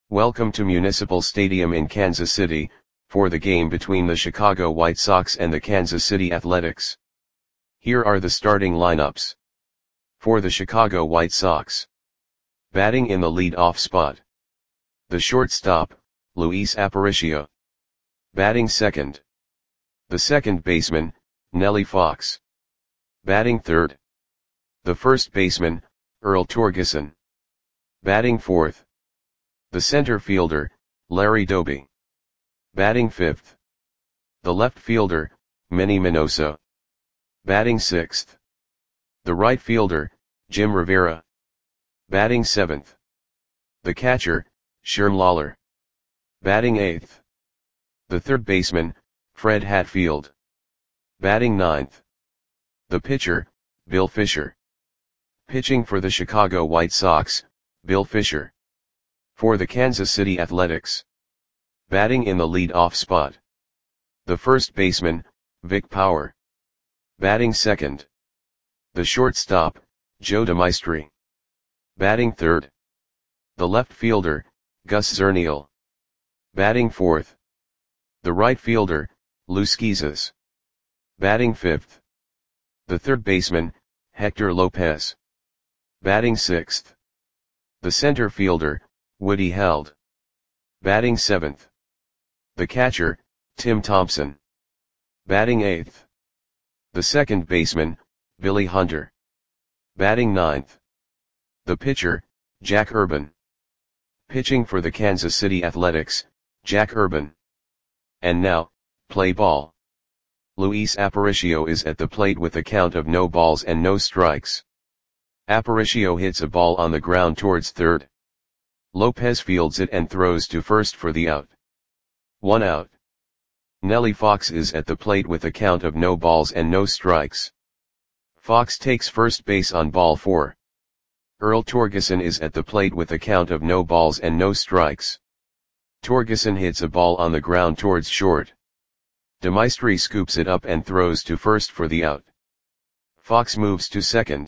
Welcome to Municipal Stadium in Kansas City, for the game between the Chicago White Sox and the Kansas City Athletics. Here are the starting lineups. For the Chicago White Sox. Batting in the lead-off spot. The shortstop, Luis Aparicio. Batting second. The second baseman, Nellie Fox. Batting third. The first baseman, Earl Torgeson. Batting fourth. The center fielder, Larry Doby. Batting fifth. The left fielder, Manny Minoso. Batting sixth. The right fielder, Jim Rivera. Batting seventh. The catcher, Sherm Lawler. Batting eighth. The third baseman, Fred Hatfield. Batting ninth. The pitcher, Bill Fisher. Pitching for the Chicago White Sox, Bill Fisher. For the Kansas City Athletics. Batting in the lead-off spot. The first baseman, Vic Power. Batting second. The shortstop, Joe DeMaestri. Batting third. The left fielder, Gus Zernial. Batting fourth. The right fielder, Lou Schizas. Batting fifth. The third baseman, Hector Lopez. Batting sixth. The center fielder, Woody Held. Batting seventh. The catcher, Tim Thompson. Batting eighth. The second baseman, Billy Hunter. Batting ninth. The pitcher, Jack Urban. Pitching for the Kansas City Athletics, Jack Urban. And now, play ball. Luis Aparicio is at the plate with a count of no balls and no strikes. Aparicio hits a ball on the ground towards third. Lopez fields it and throws to first for the out. 1 out. Nellie Fox is at the plate with a count of no balls and no strikes. Fox takes first base on ball 4. Earl Torgeson is at the plate with a count of no balls and no strikes. Torgeson hits a ball on the ground towards short. DeMaestri scoops it up and throws to first for the out. Fox moves to second.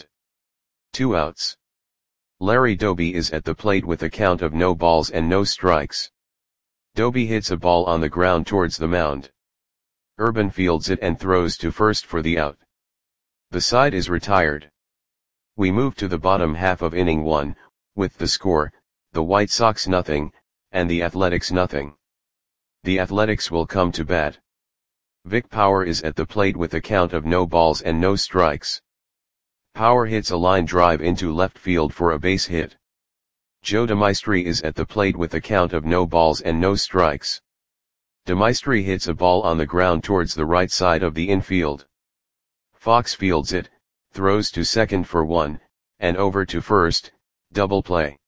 2 outs. Larry Doby is at the plate with a count of no balls and no strikes. Doby hits a ball on the ground towards the mound. Urban fields it and throws to first for the out. The side is retired. We move to the bottom half of inning 1, with the score, the White Sox nothing, and the Athletics nothing. The Athletics will come to bat. Vic Power is at the plate with a count of no balls and no strikes. Power hits a line drive into left field for a base hit. Joe DeMaestri is at the plate with a count of no balls and no strikes. DeMaestri hits a ball on the ground towards the right side of the infield. Fox fields it, throws to second for 1, and over to first, double play.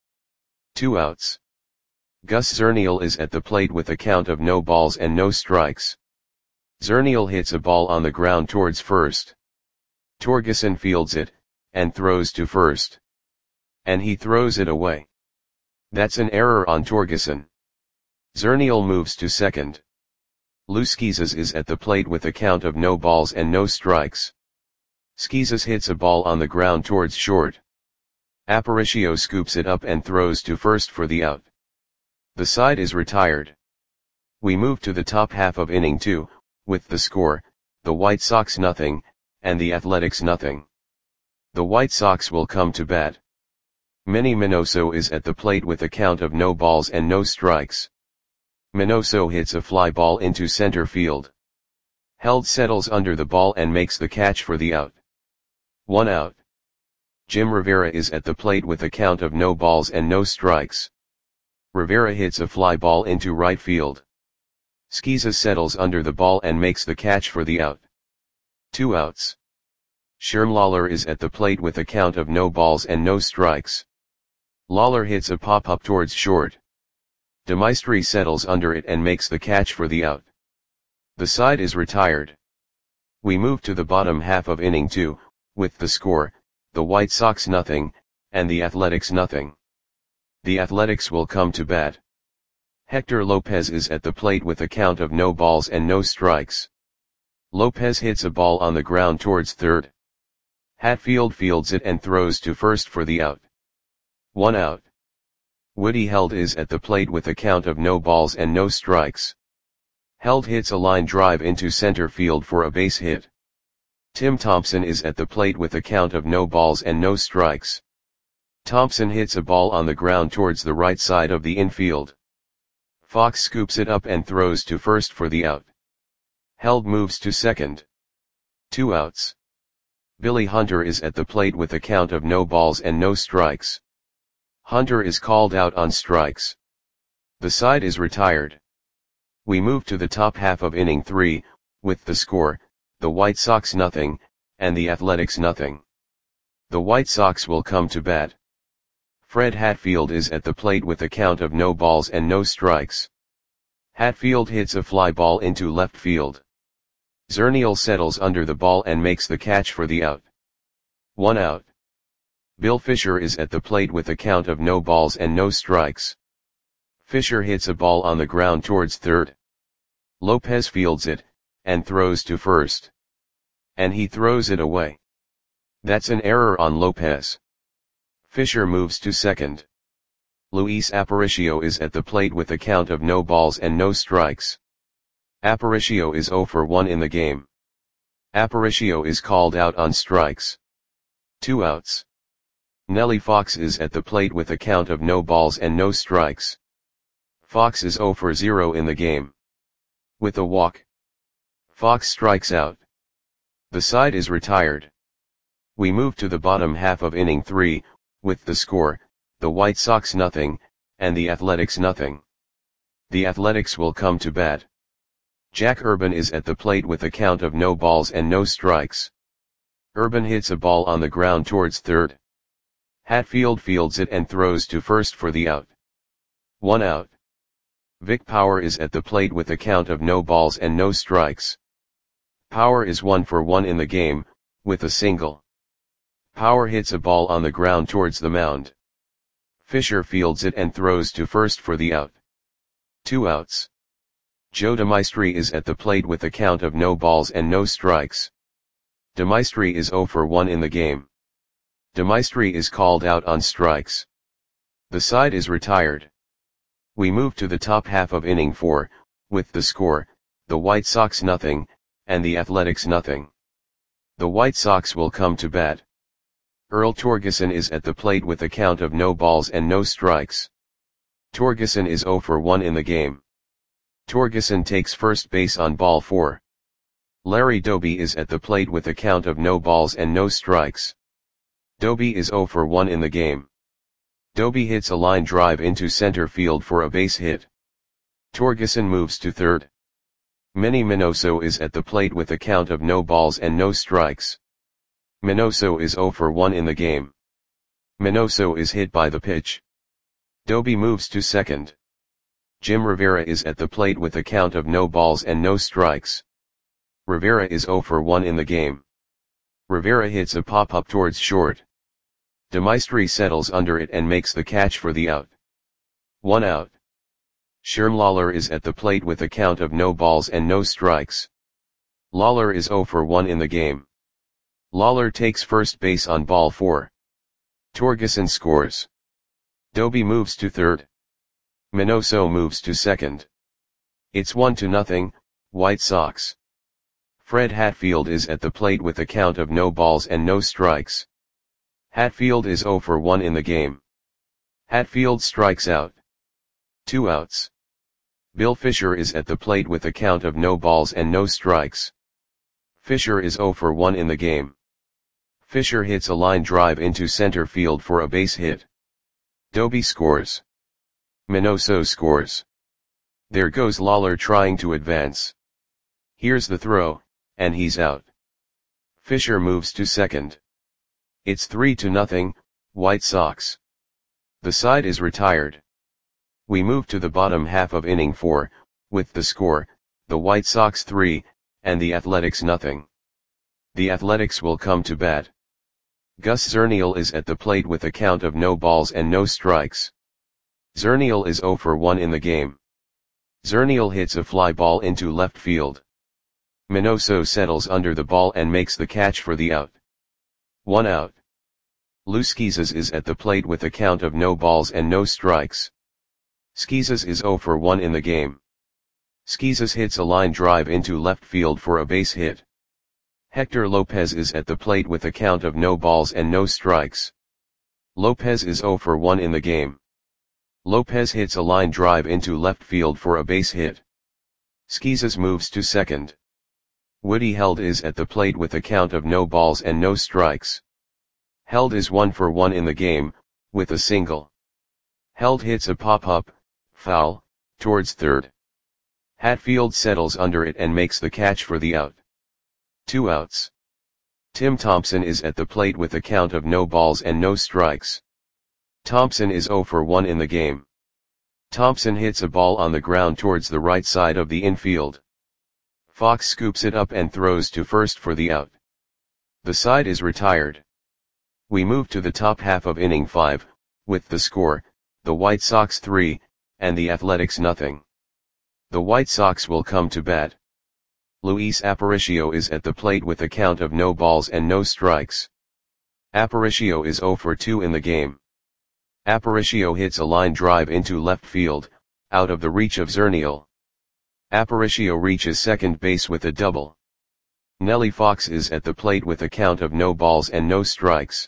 2 outs. Gus Zernial is at the plate with a count of no balls and no strikes. Zernial hits a ball on the ground towards first. Torgeson fields it, and throws to first. And he throws it away. That's an error on Torgeson. Zernial moves to second. Lou Schizas is at the plate with a count of no balls and no strikes. Schizas hits a ball on the ground towards short. Aparicio scoops it up and throws to first for the out. The side is retired. We move to the top half of inning 2, with the score, the White Sox nothing, and the Athletics nothing. The White Sox will come to bat. Manny Minoso is at the plate with a count of no balls and no strikes. Minoso hits a fly ball into center field. Held settles under the ball and makes the catch for the out. 1 out. Jim Rivera is at the plate with a count of no balls and no strikes. Rivera hits a fly ball into right field. Schizas settles under the ball and makes the catch for the out. 2 outs. Sherm Lawler is at the plate with a count of no balls and no strikes. Lawler hits a pop-up towards short. DeMaestri settles under it and makes the catch for the out. The side is retired. We move to the bottom half of inning 2, with the score, the White Sox nothing, and the Athletics nothing. The Athletics will come to bat. Hector Lopez is at the plate with a count of no balls and no strikes. Lopez hits a ball on the ground towards third. Hatfield fields it and throws to first for the out. 1 out. Woody Held is at the plate with a count of no balls and no strikes. Held hits a line drive into center field for a base hit. Tim Thompson is at the plate with a count of no balls and no strikes. Thompson hits a ball on the ground towards the right side of the infield. Fox scoops it up and throws to first for the out. Held moves to second. 2 outs. Billy Hunter is at the plate with a count of no balls and no strikes. Hunter is called out on strikes. The side is retired. We move to the top half of inning 3, with the score, the White Sox nothing, and the Athletics nothing. The White Sox will come to bat. Fred Hatfield is at the plate with a count of no balls and no strikes. Hatfield hits a fly ball into left field. Zernial settles under the ball and makes the catch for the out. 1 out. Bill Fisher is at the plate with a count of no balls and no strikes. Fisher hits a ball on the ground towards third. Lopez fields it, and throws to first. And he throws it away. That's an error on Lopez. Fisher moves to second. Luis Aparicio is at the plate with a count of no balls and no strikes. Aparicio is 0 for 1 in the game. Aparicio is called out on strikes. 2 outs. Nellie Fox is at the plate with a count of no balls and no strikes. Fox is 0 for 0 in the game. With a walk, Fox strikes out. The side is retired. We move to the bottom half of inning 3, with the score, the White Sox nothing, and the Athletics nothing. The Athletics will come to bat. Jack Urban is at the plate with a count of no balls and no strikes. Urban hits a ball on the ground towards third. Hatfield fields it and throws to first for the out. 1 out. Vic Power is at the plate with a count of no balls and no strikes. Power is 1 for 1 in the game, with a single. Power hits a ball on the ground towards the mound. Fisher fields it and throws to first for the out. 2 outs. Joe DeMaestri is at the plate with a count of no balls and no strikes. DeMaestri is 0 for 1 in the game. DeMaestri is called out on strikes. The side is retired. We move to the top half of inning 4, with the score, the White Sox nothing, and the Athletics nothing. The White Sox will come to bat. Earl Torgeson is at the plate with a count of no balls and no strikes. Torgeson is 0 for 1 in the game. Torgeson takes first base on ball 4. Larry Doby is at the plate with a count of no balls and no strikes. Doby is 0 for 1 in the game. Doby hits a line drive into center field for a base hit. Torgeson moves to third. Manny Minoso is at the plate with a count of no balls and no strikes. Minoso is 0 for 1 in the game. Minoso is hit by the pitch. Doby moves to second. Jim Rivera is at the plate with a count of no balls and no strikes. Rivera is 0 for 1 in the game. Rivera hits a pop-up towards short. DeMaestri settles under it and makes the catch for the out. 1 out. Sherm Lawler is at the plate with a count of no balls and no strikes. Lawler is 0 for 1 in the game. Lawler takes first base on ball 4. Torgeson scores. Doby moves to third. Minoso moves to second. It's 1-0, White Sox. Fred Hatfield is at the plate with a count of no balls and no strikes. Hatfield is 0 for 1 in the game. Hatfield strikes out. 2 outs. Bill Fisher is at the plate with a count of no balls and no strikes. Fisher is 0 for 1 in the game. Fisher hits a line drive into center field for a base hit. Doby scores. Minoso scores. There goes Lawler trying to advance. Here's the throw, and he's out. Fisher moves to second. It's 3-0, White Sox. The side is retired. We move to the bottom half of inning 4, with the score, the White Sox 3, and the Athletics nothing. The Athletics will come to bat. Gus Zernial is at the plate with a count of no balls and no strikes. Zernial is 0 for 1 in the game. Zernial hits a fly ball into left field. Minoso settles under the ball and makes the catch for the out. 1 out. Lou Schizas is at the plate with a count of no balls and no strikes. Schizas is 0 for 1 in the game. Schizas hits a line drive into left field for a base hit. Hector Lopez is at the plate with a count of no balls and no strikes. Lopez is 0 for 1 in the game. Lopez hits a line drive into left field for a base hit. Schizas moves to second. Woody Held is at the plate with a count of no balls and no strikes. Held is 1 for 1 in the game, with a single. Held hits a pop-up, foul, towards third. Hatfield settles under it and makes the catch for the out. 2 outs. Tim Thompson is at the plate with a count of no balls and no strikes. Thompson is 0 for 1 in the game. Thompson hits a ball on the ground towards the right side of the infield. Fox scoops it up and throws to first for the out. The side is retired. We move to the top half of inning 5, with the score, the White Sox 3, and the Athletics nothing. The White Sox will come to bat. Luis Aparicio is at the plate with a count of no balls and no strikes. Aparicio is 0 for 2 in the game. Aparicio hits a line drive into left field, out of the reach of Zernial. Aparicio reaches second base with a double. Nelly Fox is at the plate with a count of no balls and no strikes.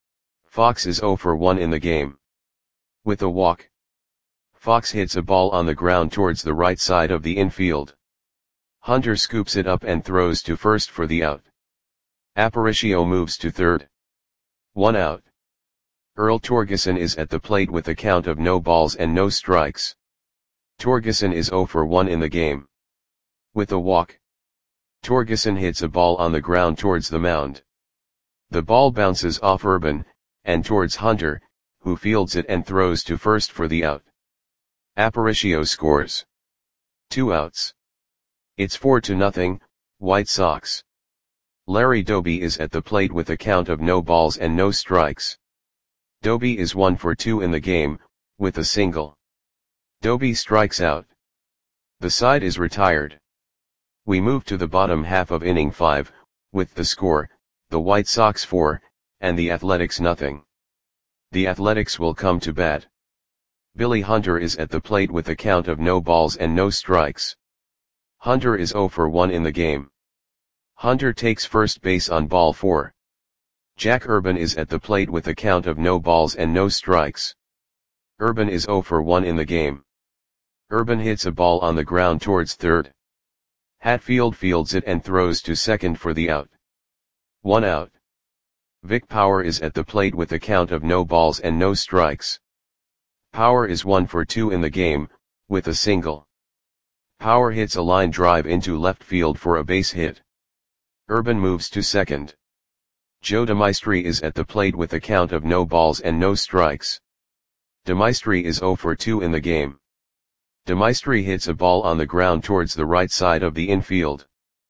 Fox is 0 for 1 in the game. With a walk. Fox hits a ball on the ground towards the right side of the infield. Hunter scoops it up and throws to first for the out. Aparicio moves to third. 1 out. Earl Torgeson is at the plate with a count of no balls and no strikes. Torgeson is 0 for 1 in the game. With a walk. Torgeson hits a ball on the ground towards the mound. The ball bounces off Urban, and towards Hunter, who fields it and throws to first for the out. Aparicio scores. 2 outs. It's 4-0, White Sox. Larry Doby is at the plate with a count of no balls and no strikes. Doby is 1 for 2 in the game, with a single. Doby strikes out. The side is retired. We move to the bottom half of inning 5, with the score, the White Sox 4, and the Athletics nothing. The Athletics will come to bat. Billy Hunter is at the plate with a count of no balls and no strikes. Hunter is 0 for 1 in the game. Hunter takes first base on ball 4. Jack Urban is at the plate with a count of no balls and no strikes. Urban is 0 for 1 in the game. Urban hits a ball on the ground towards third. Hatfield fields it and throws to second for the out. 1 out. Vic Power is at the plate with a count of no balls and no strikes. Power is 1 for 2 in the game, with a single. Power hits a line drive into left field for a base hit. Urban moves to second. Joe DeMaestri is at the plate with a count of no balls and no strikes. DeMaestri is 0 for 2 in the game. DeMaestri hits a ball on the ground towards the right side of the infield.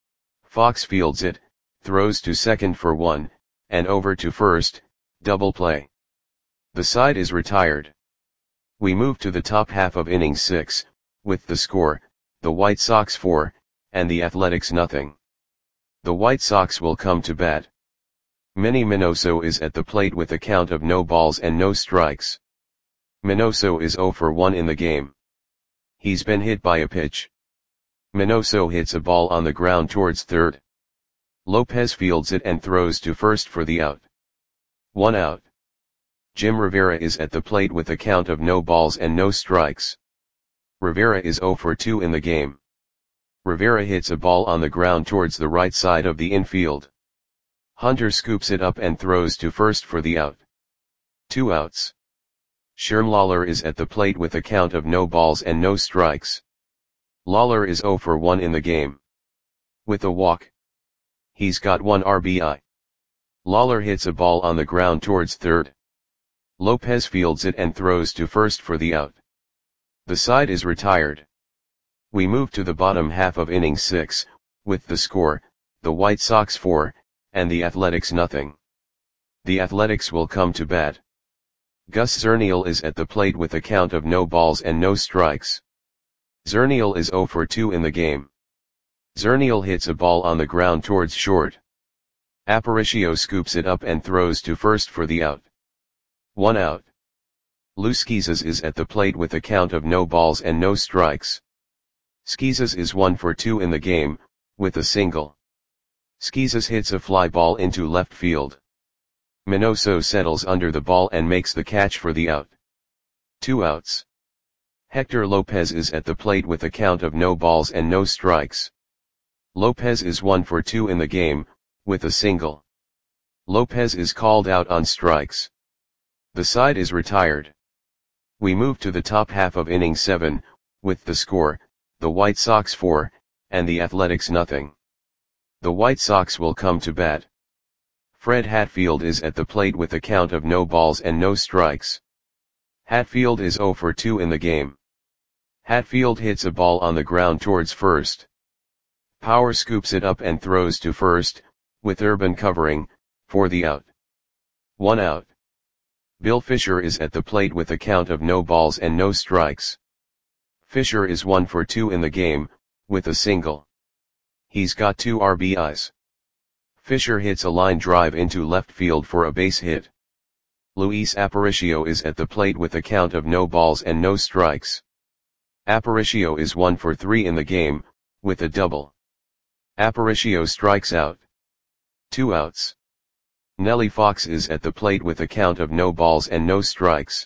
Fox fields it, throws to second for 1, and over to first, double play. The side is retired. We move to the top half of inning 6, with the score, the White Sox 4, and the Athletics nothing. The White Sox will come to bat. Manny Minoso is at the plate with a count of no balls and no strikes. Minoso is 0 for 1 in the game. He's been hit by a pitch. Minoso hits a ball on the ground towards third. Lopez fields it and throws to first for the out. 1 out. Jim Rivera is at the plate with a count of no balls and no strikes. Rivera is 0 for 2 in the game. Rivera hits a ball on the ground towards the right side of the infield. Hunter scoops it up and throws to first for the out. 2 outs. Sherm Lawler is at the plate with a count of no balls and no strikes. Lawler is 0 for 1 in the game. With a walk. He's got 1 RBI. Lawler hits a ball on the ground towards third. Lopez fields it and throws to first for the out. The side is retired. We move to the bottom half of inning 6, with the score, the White Sox 4, and the Athletics nothing. The Athletics will come to bat. Gus Zernial is at the plate with a count of no balls and no strikes. Zernial is 0 for 2 in the game. Zernial hits a ball on the ground towards short. Aparicio scoops it up and throws to first for the out. 1 out. Lou Schizas is at the plate with a count of no balls and no strikes. Schizas is 1 for 2 in the game, with a single. Schizas hits a fly ball into left field. Minoso settles under the ball and makes the catch for the out. 2 outs. Hector Lopez is at the plate with a count of no balls and no strikes. Lopez is 1 for 2 in the game, with a single. Lopez is called out on strikes. The side is retired. We move to the top half of inning 7, with the score, the White Sox 4, and the Athletics nothing. The White Sox will come to bat. Fred Hatfield is at the plate with a count of no balls and no strikes. Hatfield is 0 for 2 in the game. Hatfield hits a ball on the ground towards first. Power scoops it up and throws to first, with Urban covering, for the out. 1 out. Bill Fisher is at the plate with a count of no balls and no strikes. Fisher is 1 for 2 in the game, with a single. He's got 2 RBIs. Fisher hits a line drive into left field for a base hit. Luis Aparicio is at the plate with a count of no balls and no strikes. Aparicio is 1 for 3 in the game, with a double. Aparicio strikes out. 2 outs. Nellie Fox is at the plate with a count of no balls and no strikes.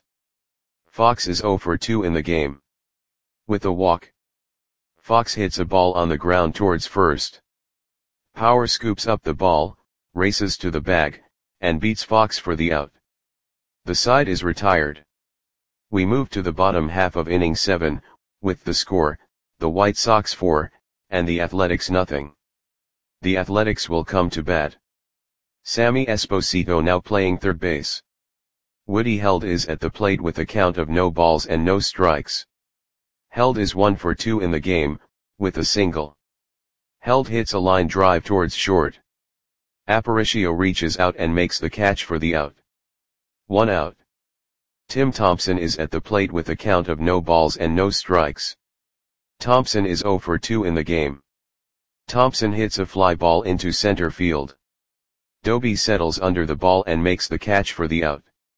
Fox is 0 for 2 in the game. With a walk. Fox hits a ball on the ground towards first. Power scoops up the ball, races to the bag, and beats Fox for the out. The side is retired. We move to the bottom half of inning 7, with the score, the White Sox 4, and the Athletics nothing. The Athletics will come to bat. Sammy Esposito now playing third base. Woody Held is at the plate with a count of no balls and no strikes. Held is 1 for 2 in the game, with a single. Held hits a line drive towards short. Aparicio reaches out and makes the catch for the out. 1 out. Tim Thompson is at the plate with a count of no balls and no strikes. Thompson is 0 for 2 in the game. Thompson hits a fly ball into center field. Doby settles under the ball and makes the catch for the out.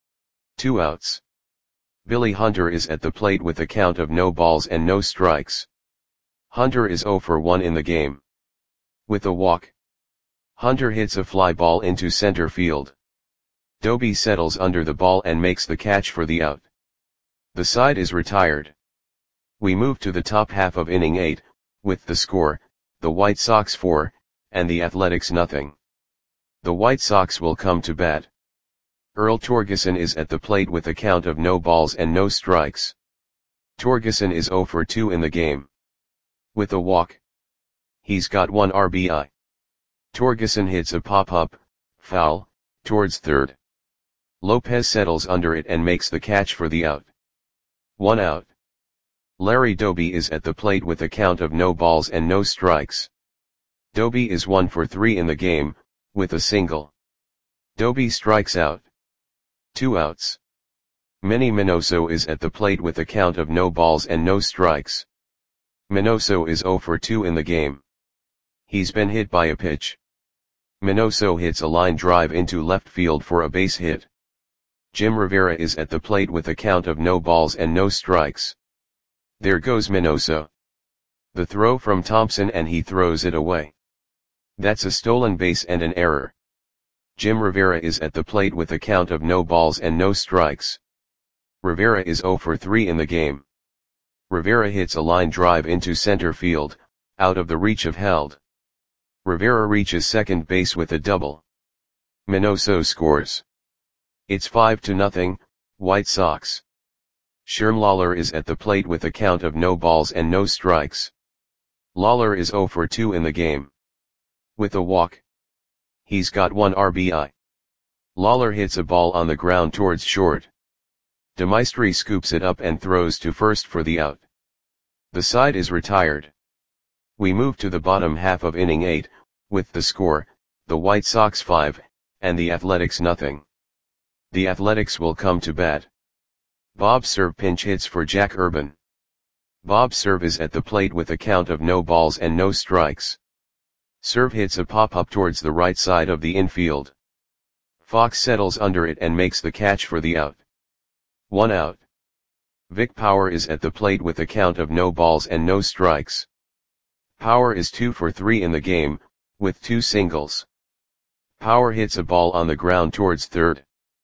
2 outs. Billy Hunter is at the plate with a count of no balls and no strikes. Hunter is 0 for 1 in the game. With a walk. Hunter hits a fly ball into center field. Doby settles under the ball and makes the catch for the out. The side is retired. We move to the top half of inning 8, with the score, the White Sox 4, and the Athletics nothing. The White Sox will come to bat. Earl Torgeson is at the plate with a count of no balls and no strikes. Torgeson is 0 for 2 in the game. With a walk. He's got 1 RBI. Torgeson hits a pop-up, foul, towards third. Lopez settles under it and makes the catch for the out. 1 out. Larry Doby is at the plate with a count of no balls and no strikes. Doby is 1 for 3 in the game, with a single. Doby strikes out. 2 outs. Manny Minoso is at the plate with a count of no balls and no strikes. Minoso is 0 for 2 in the game. He's been hit by a pitch. Minoso hits a line drive into left field for a base hit. Jim Rivera is at the plate with a count of no balls and no strikes. There goes Minoso. The throw from Thompson and he throws it away. That's a stolen base and an error. Jim Rivera is at the plate with a count of no balls and no strikes. Rivera is 0 for 3 in the game. Rivera hits a line drive into center field, out of the reach of Held. Rivera reaches second base with a double. Minoso scores. It's 5-0, White Sox. Sherm Lawler is at the plate with a count of no balls and no strikes. Lawler is 0 for 2 in the game. With a walk. He's got 1 RBI. Lawler hits a ball on the ground towards short. DeMaestri scoops it up and throws to first for the out. The side is retired. We move to the bottom half of inning 8, with the score, the White Sox 5, and the Athletics nothing. The Athletics will come to bat. Bob Cerv pinch hits for Jack Urban. Bob Cerv is at the plate with a count of no balls and no strikes. Cerv hits a pop-up towards the right side of the infield. Fox settles under it and makes the catch for the out. 1 out. Vic Power is at the plate with a count of no balls and no strikes. Power is 2 for 3 in the game, with 2 singles. Power hits a ball on the ground towards third.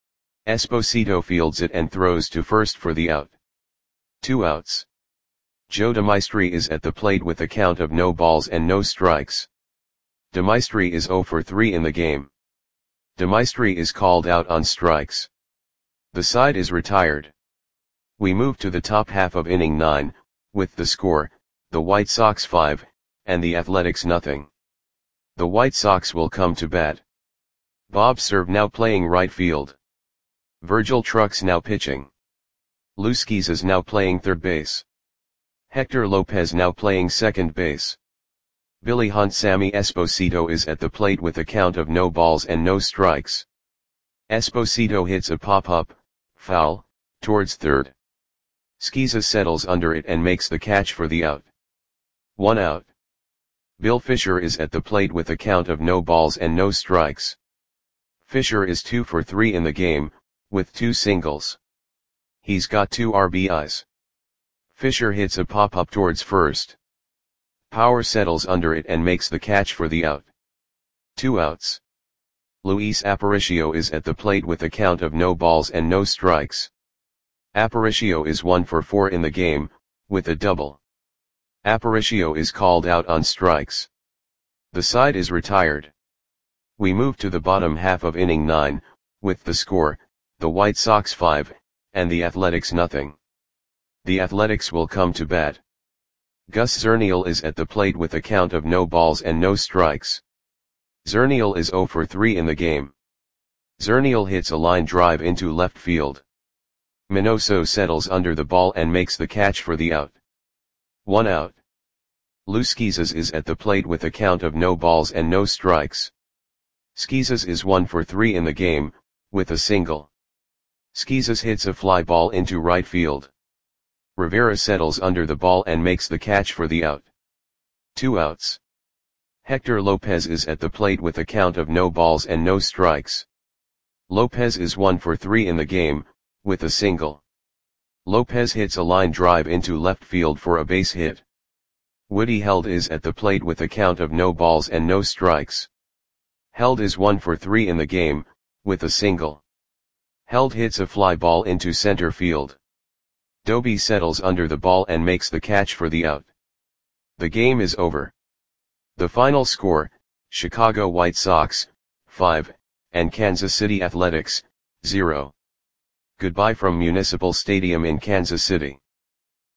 Esposito fields it and throws to first for the out. 2 outs. Joe DeMaestri is at the plate with a count of no balls and no strikes. DeMaestri is 0 for 3 in the game. DeMaestri is called out on strikes. The side is retired. We move to the top half of inning 9, with the score, the White Sox 5, and the Athletics nothing. The White Sox will come to bat. Bob Cerv now playing right field. Virgil Trucks now pitching. Lou Schizas now playing third base. Hector Lopez now playing second base. Billy Hunt Sammy Esposito is at the plate with a count of no balls and no strikes. Esposito hits a pop-up, foul, towards third. Schizas settles under it and makes the catch for the out. 1 out. Bill Fisher is at the plate with a count of no balls and no strikes. Fisher is 2 for 3 in the game, with 2 singles. He's got 2 RBIs. Fisher hits a pop-up towards first. Power settles under it and makes the catch for the out. 2 outs. Luis Aparicio is at the plate with a count of no balls and no strikes. Aparicio is 1 for 4 in the game, with a double. Aparicio is called out on strikes. The side is retired. We move to the bottom half of inning 9, with the score, the White Sox 5, and the Athletics nothing. The Athletics will come to bat. Gus Zernial is at the plate with a count of no balls and no strikes. Zernial is 0 for 3 in the game. Zernial hits a line drive into left field. Minoso settles under the ball and makes the catch for the out. 1 out. Lou Schizas is at the plate with a count of no balls and no strikes. Schizas is 1 for 3 in the game, with a single. Schizas hits a fly ball into right field. Rivera settles under the ball and makes the catch for the out. 2 outs. Hector Lopez is at the plate with a count of no balls and no strikes. Lopez is 1 for 3 in the game, with a single. Lopez hits a line drive into left field for a base hit. Woody Held is at the plate with a count of no balls and no strikes. Held is 1 for 3 in the game, with a single. Held hits a fly ball into center field. Doby settles under the ball and makes the catch for the out. The game is over. The final score, Chicago White Sox, 5, and Kansas City Athletics, 0. Goodbye from Municipal Stadium in Kansas City.